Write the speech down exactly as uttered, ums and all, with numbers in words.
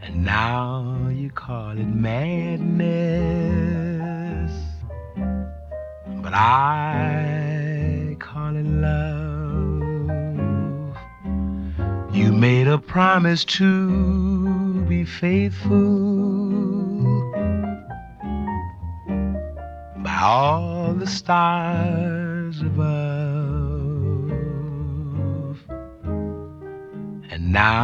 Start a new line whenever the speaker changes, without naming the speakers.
And now you call it madness, but I call it love. You made a promise to be faithful by all the stars above. And now